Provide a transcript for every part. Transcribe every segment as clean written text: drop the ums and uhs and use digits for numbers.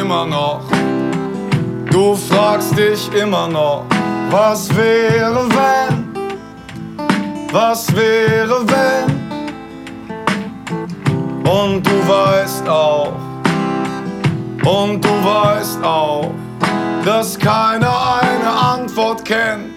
immer noch. Du fragst dich immer noch, was wäre wenn? Was wäre wenn? Und du weißt auch, dass keiner eine Antwort kennt.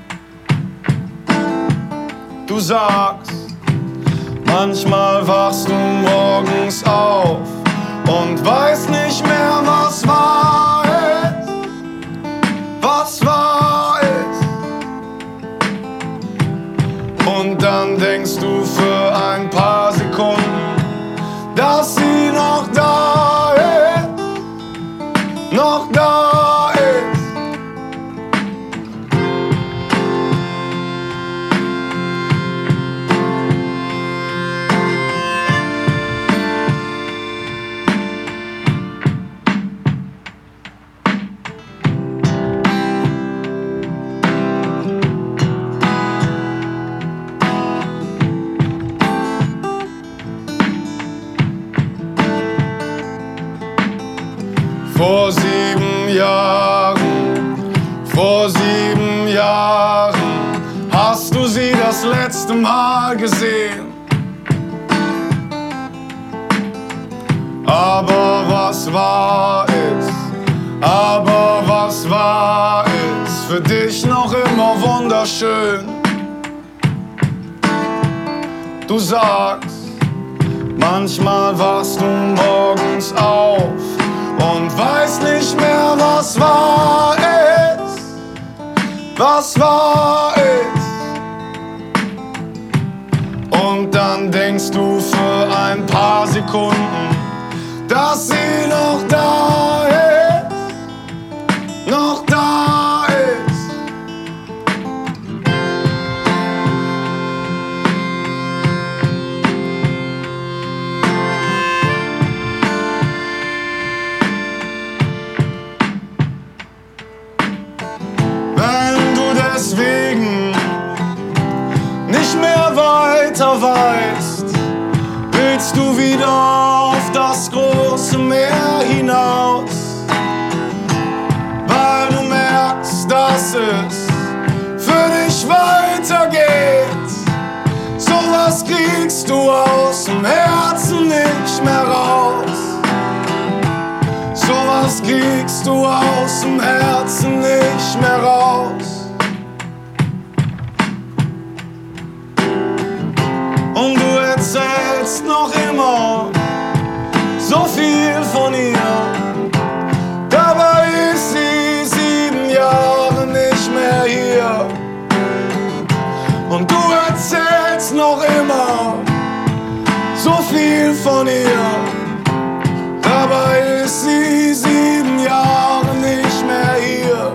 Du sagst, manchmal wachst du morgens auf und weißt nicht mehr, was wahr ist, was wahr ist. Und dann denkst du für ein paar Sekunden, dass sie noch da ist, noch da ist. Vor 7 Jahren hast du sie das letzte Mal gesehen. Aber was wahr ist für dich noch immer wunderschön. Du sagst, manchmal wachst du morgens auf und weiß nicht mehr, was wahr ist, was wahr ist. Und dann denkst du für ein paar Sekunden, dass sie noch da ist, noch da ist. Deswegen nicht mehr weiter weißt, willst du wieder auf das große Meer hinaus, weil du merkst, dass es für dich weitergeht. Sowas kriegst du aus dem Herzen nicht mehr raus. Sowas kriegst du aus dem Herzen nicht mehr raus. Und du erzählst noch immer so viel von ihr. Dabei ist sie 7 Jahre nicht mehr hier. Und du erzählst noch immer so viel von ihr. Dabei ist sie 7 Jahre nicht mehr hier.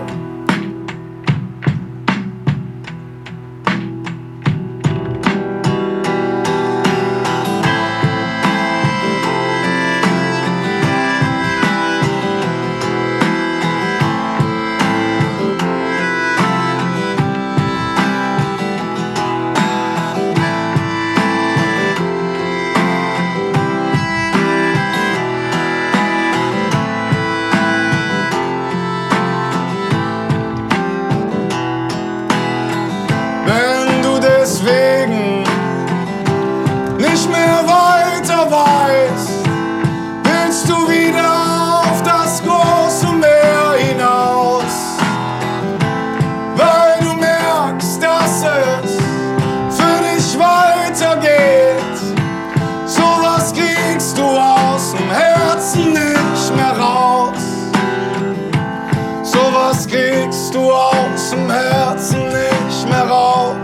Deswegen nicht mehr weiter weißt, willst du wieder auf das große Meer hinaus, weil du merkst, dass es für dich weitergeht. Sowas kriegst du aus dem Herzen nicht mehr raus. Sowas kriegst du aus dem Herzen nicht mehr raus.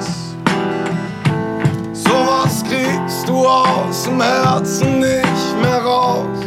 Sowas kriegst du aus dem Herzen nicht mehr raus.